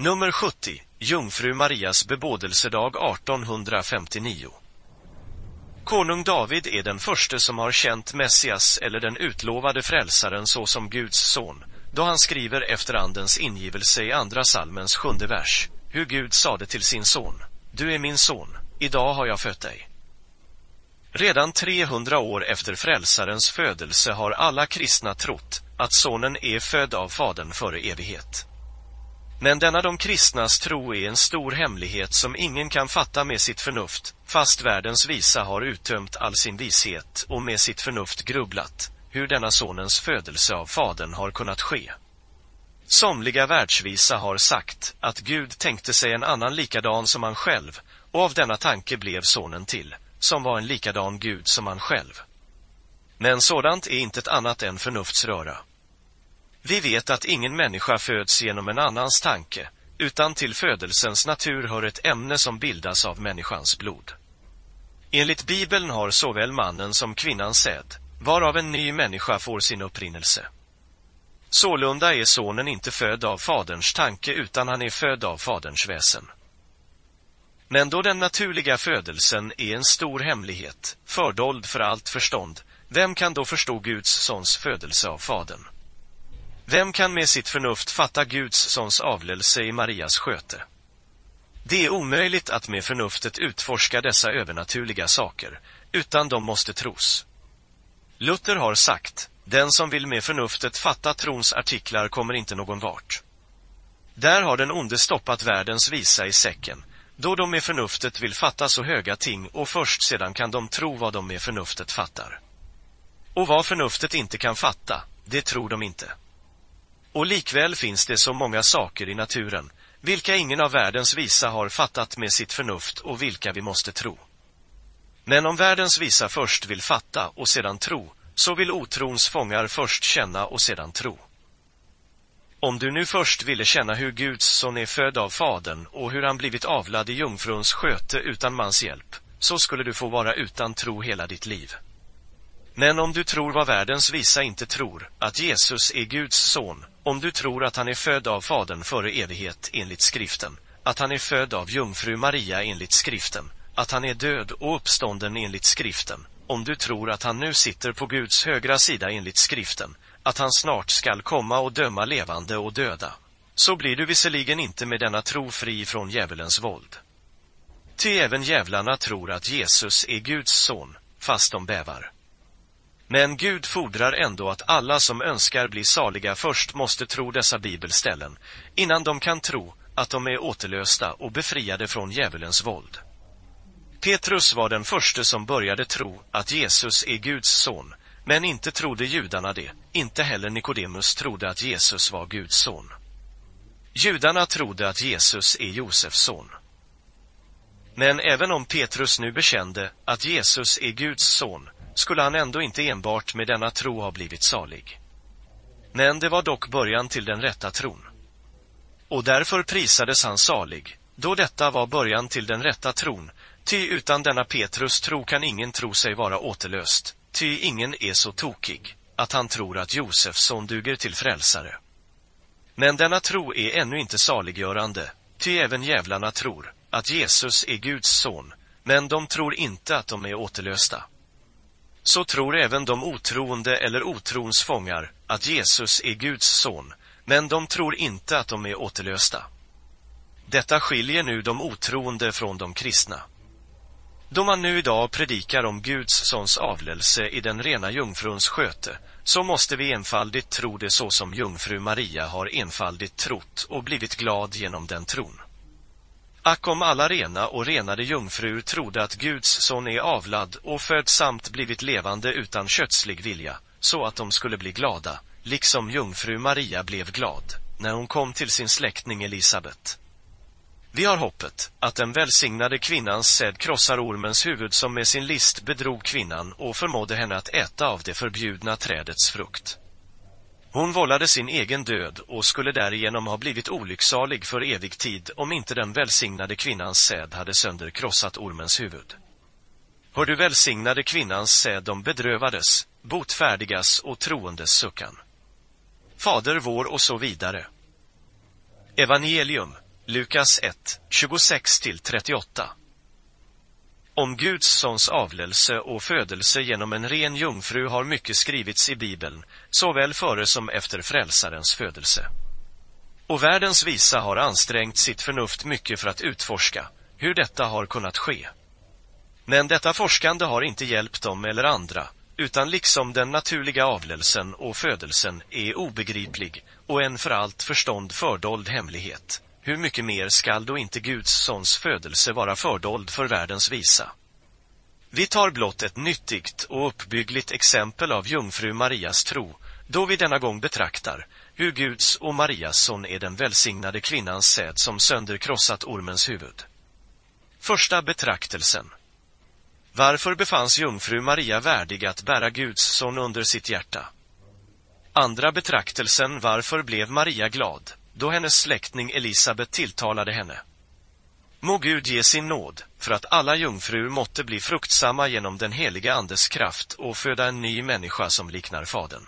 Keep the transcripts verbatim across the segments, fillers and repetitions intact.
Nummer sjuttio. Jungfru Marias bebådelsedag artonhundrafemtionio. Konung David är den första som har känt Messias eller den utlovade frälsaren såsom Guds son, då han skriver efter andens ingivelse i andra salmens sjunde vers, hur Gud sade till sin son: Du är min son, idag har jag fött dig. Redan trehundra år efter frälsarens födelse har alla kristna trott att sonen är född av fadern före evighet. Men denna de kristnas tro är en stor hemlighet som ingen kan fatta med sitt förnuft, fast världens visa har uttömt all sin vishet och med sitt förnuft grubblat, hur denna sonens födelse av fadern har kunnat ske. Somliga världsvisa har sagt att Gud tänkte sig en annan likadan som han själv, och av denna tanke blev sonen till, som var en likadan Gud som han själv. Men sådant är inte ett annat än förnuftsröra. Vi vet att ingen människa föds genom en annans tanke, utan till födelsens natur hör ett ämne som bildas av människans blod. Enligt Bibeln har såväl mannen som kvinnan säd, varav en ny människa får sin upprinnelse. Sålunda är sonen inte född av faderns tanke, utan han är född av faderns väsen. Men då den naturliga födelsen är en stor hemlighet, fördold för allt förstånd, vem kan då förstå Guds sons födelse av fadern? Vem kan med sitt förnuft fatta Guds sons avlelse i Marias sköte? Det är omöjligt att med förnuftet utforska dessa övernaturliga saker, utan de måste tros. Luther har sagt, den som vill med förnuftet fatta trons artiklar kommer inte någon vart. Där har den onde stoppat världens visa i säcken, då de med förnuftet vill fatta så höga ting, och först sedan kan de tro vad de med förnuftet fattar. Och vad förnuftet inte kan fatta, det tror de inte. Och likväl finns det så många saker i naturen, vilka ingen av världens visa har fattat med sitt förnuft och vilka vi måste tro. Men om världens visa först vill fatta och sedan tro, så vill otrons fångar först känna och sedan tro. Om du nu först ville känna hur Guds son är född av fadern och hur han blivit avlad i jungfruns sköte utan mans hjälp, så skulle du få vara utan tro hela ditt liv. Men om du tror vad världens visa inte tror, att Jesus är Guds son, om du tror att han är född av fadern före evighet enligt skriften, att han är född av jungfru Maria enligt skriften, att han är död och uppstånden enligt skriften, om du tror att han nu sitter på Guds högra sida enligt skriften, att han snart skall komma och döma levande och döda, så blir du visserligen inte med denna tro fri från djävulens våld. Ty även djävlarna tror att Jesus är Guds son, fast de bävar. Men Gud fordrar ändå att alla som önskar bli saliga först måste tro dessa bibelställen, innan de kan tro att de är återlösta och befriade från djävulens våld. Petrus var den första som började tro att Jesus är Guds son, men inte trodde judarna det, inte heller Nikodemus trodde att Jesus var Guds son. Judarna trodde att Jesus är Josefs son. Men även om Petrus nu bekände att Jesus är Guds son, skulle han ändå inte enbart med denna tro ha blivit salig. Men det var dock början till den rätta tron. Och därför prisades han salig, då detta var början till den rätta tron, ty utan denna Petrus tro kan ingen tro sig vara återlöst, ty ingen är så tokig, att han tror att Josefs son duger till frälsare. Men denna tro är ännu inte saliggörande, ty även djävlarna tror att Jesus är Guds son, men de tror inte att de är återlösta. Så tror även de otroende eller otrons fångar att Jesus är Guds son, men de tror inte att de är återlösta. Detta skiljer nu de otroende från de kristna. Då man nu idag predikar om Guds sons avlelse i den rena jungfruns sköte, så måste vi enfaldigt tro det så som jungfru Maria har enfaldigt trott och blivit glad genom den tron. Ack om alla rena och renade jungfrur trodde att Guds son är avlad och född samt blivit levande utan kötslig vilja, så att de skulle bli glada, liksom jungfru Maria blev glad, när hon kom till sin släktning Elisabet. Vi har hoppet att den välsignade kvinnans säd krossar ormens huvud som med sin list bedrog kvinnan och förmådde henne att äta av det förbjudna trädets frukt. Hon vållade sin egen död och skulle därigenom ha blivit olycksalig för evig tid om inte den välsignade kvinnans säd hade sönderkrossat ormens huvud. Hör du välsignade kvinnans säd, de bedrövades, botfärdigas och troendes suckan. Fader vår och så vidare. Evangelium, Lukas ett, tjugosex till trettioåtta. Om Guds sons avlelse och födelse genom en ren jungfru har mycket skrivits i Bibeln, såväl före som efter frälsarens födelse. Och världens visa har ansträngt sitt förnuft mycket för att utforska hur detta har kunnat ske. Men detta forskande har inte hjälpt dem eller andra, utan liksom den naturliga avlelsen och födelsen är obegriplig och en för allt förstånd fördold hemlighet. Hur mycket mer skall då inte Guds sons födelse vara fördold för världens visa? Vi tar blott ett nyttigt och uppbyggligt exempel av jungfru Marias tro, då vi denna gång betraktar hur Guds och Marias son är den välsignade kvinnans säd som sönderkrossat ormens huvud. Första betraktelsen. Varför befanns jungfru Maria värdig att bära Guds son under sitt hjärta? Andra betraktelsen. Varför blev Maria glad då hennes släkting Elisabet tilltalade henne? Må Gud ge sin nåd för att alla jungfrur måtte bli fruktsamma genom den heliga andes kraft och föda en ny människa som liknar fadern.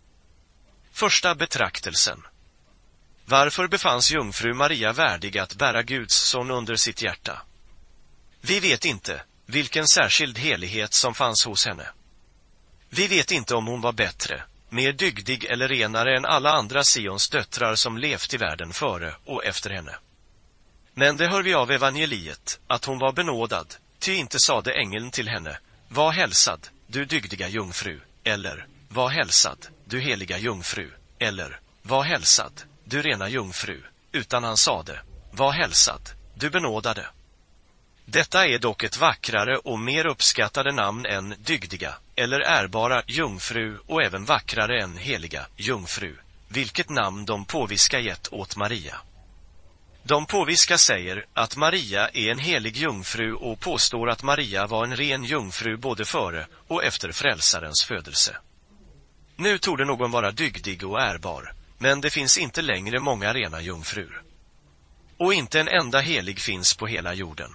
Första betraktelsen. Varför befanns jungfru Maria värdig att bära Guds son under sitt hjärta? Vi vet inte vilken särskild helighet som fanns hos henne. Vi vet inte om hon var bättre, mer dygdig eller renare än alla andra Sions döttrar som levt i världen före och efter henne. Men det hör vi av evangeliet, att hon var benådad, ty inte sade ängeln till henne: var hälsad, du dygdiga jungfru, eller var hälsad, du heliga jungfru, eller var hälsad, du rena jungfru, utan han sade: var hälsad, du benådade. Detta är dock ett vackrare och mer uppskattade namn än dygdiga eller ärbara jungfru och även vackrare än heliga jungfru, vilket namn de påviska gett åt Maria. De påviska säger att Maria är en helig jungfru och påstår att Maria var en ren jungfru både före och efter frälsarens födelse. Nu torde någon vara dygdig och ärbar, men det finns inte längre många rena jungfrur. Och inte en enda helig finns på hela jorden.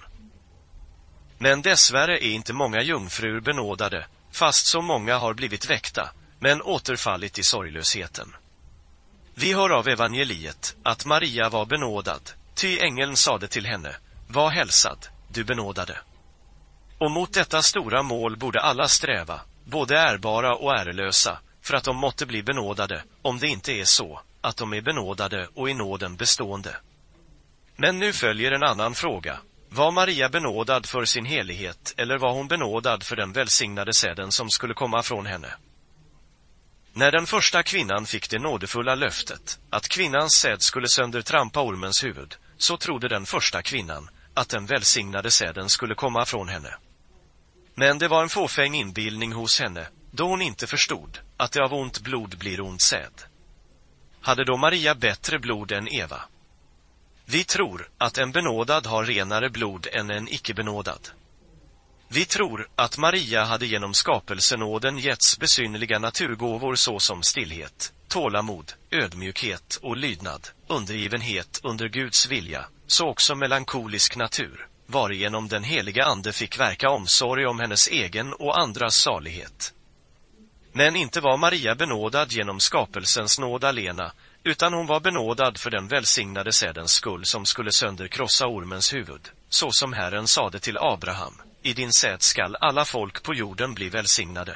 Men dessvärre är inte många jungfrur benådade, fast så många har blivit väckta, men återfallit i sorglösheten. Vi hör av evangeliet att Maria var benådad, ty ängeln sade till henne: var hälsad, du benådade. Och mot detta stora mål borde alla sträva, både ärbara och ärelösa, för att de måtte bli benådade, om det inte är så, att de är benådade och i nåden bestående. Men nu följer en annan fråga. Var Maria benådad för sin helighet, eller var hon benådad för den välsignade säden som skulle komma från henne? När den första kvinnan fick det nådefulla löftet att kvinnans säd skulle söndertrampa ormens huvud, så trodde den första kvinnan att den välsignade säden skulle komma från henne. Men det var en fåfäng inbildning hos henne, då hon inte förstod att det av ont blod blir ont säd. Hade då Maria bättre blod än Eva? Vi tror att en benådad har renare blod än en icke-benådad. Vi tror att Maria hade genom skapelsenåden getts besynnerliga naturgåvor såsom stillhet, tålamod, ödmjukhet och lydnad, undergivenhet under Guds vilja, så också melankolisk natur, varigenom den heliga ande fick verka omsorg om hennes egen och andras salighet. Men inte var Maria benådad genom skapelsens nåd alena, utan hon var benådad för den välsignade sädens skull som skulle sönderkrossa ormens huvud, så som Herren sade till Abraham: i din säd skall alla folk på jorden bli välsignade.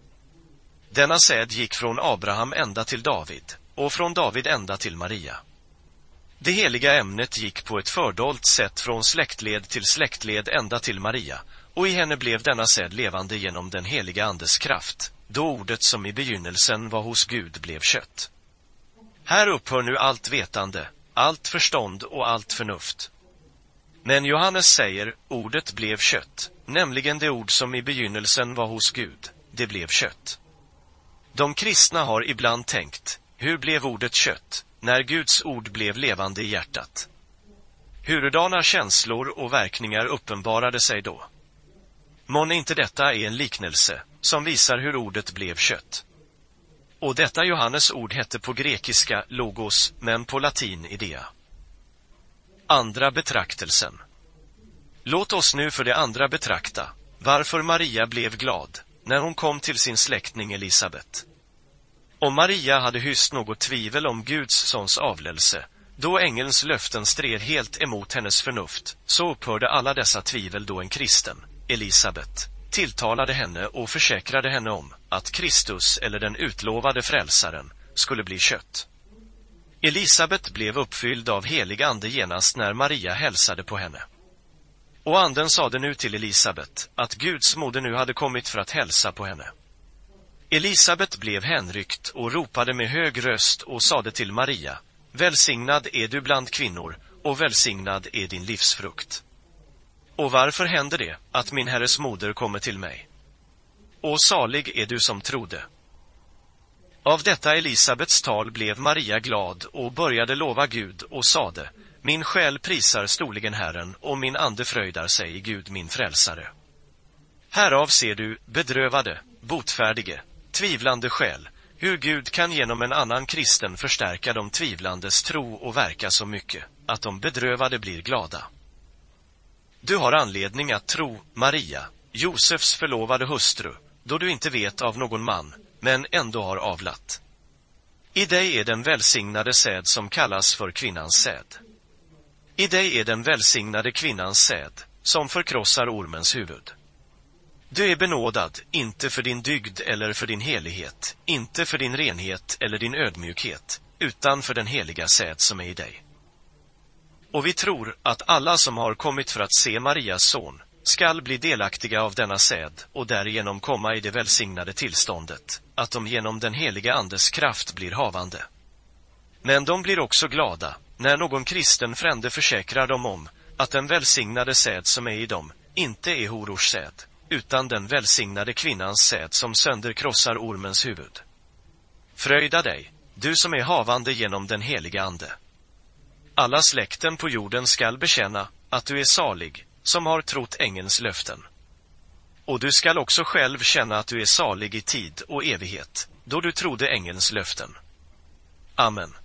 Denna säd gick från Abraham ända till David, och från David ända till Maria. Det heliga ämnet gick på ett fördolt sätt från släktled till släktled ända till Maria, och i henne blev denna säd levande genom den heliga andes kraft, då ordet som i begynnelsen var hos Gud blev kött. Här upphör nu allt vetande, allt förstånd och allt förnuft. Men Johannes säger: ordet blev kött, nämligen det ord som i begynnelsen var hos Gud, det blev kött. De kristna har ibland tänkt: hur blev ordet kött, när Guds ord blev levande i hjärtat? Hurudana känslor och verkningar uppenbarade sig då? Månne inte detta är en liknelse, som visar hur ordet blev kött. Och detta Johannes ord hette på grekiska logos, men på latin idea. Andra betraktelsen. Låt oss nu för det andra betrakta varför Maria blev glad när hon kom till sin släkting Elisabet. Om Maria hade hyst något tvivel om Guds sons avlelse, Då ängelns löften stred helt emot hennes förnuft, så upphörde alla dessa tvivel då en kristen, Elisabet, tilltalade henne och försäkrade henne om att Kristus eller den utlovade frälsaren skulle bli kött. Elisabet blev uppfylld av helig ande genast när Maria hälsade på henne. Och anden sade nu till Elisabet att Guds moder nu hade kommit för att hälsa på henne. Elisabet blev hänryckt och ropade med hög röst och sade till Maria: Välsignad är du bland kvinnor, och välsignad är din livsfrukt. Och varför händer det att min Herres moder kommer till mig? Och salig är du som trodde. Av detta Elisabets tal blev Maria glad och började lova Gud och sade: Min själ prisar storligen Herren, och min ande fröjdar sig i Gud min frälsare. Härav ser du, bedrövade, botfärdige, tvivlande själ, hur Gud kan genom en annan kristen förstärka de tvivlandes tro och verka så mycket, att de bedrövade blir glada. Du har anledning att tro, Maria, Josefs förlovade hustru, då du inte vet av någon man, men ändå har avlat. I dig är den välsignade säd som kallas för kvinnans säd. I dig är den välsignade kvinnans säd, som förkrossar ormens huvud. Du är benådad, inte för din dygd eller för din helighet, inte för din renhet eller din ödmjukhet, utan för den heliga säd som är i dig. Och vi tror att alla som har kommit för att se Marias son skall bli delaktiga av denna säd och därigenom komma i det välsignade tillståndet, att de genom den heliga andes kraft blir havande. Men de blir också glada när någon kristen frände försäkrar dem om att den välsignade säd som är i dem inte är horors säd, utan den välsignade kvinnans säd som sönderkrossar ormens huvud. Fröjda dig, du som är havande genom den heliga ande. Alla släkten på jorden skall bekänna att du är salig, som har trott ängelns löften. Och du skall också själv känna att du är salig i tid och evighet, då du trodde ängelns löften. Amen.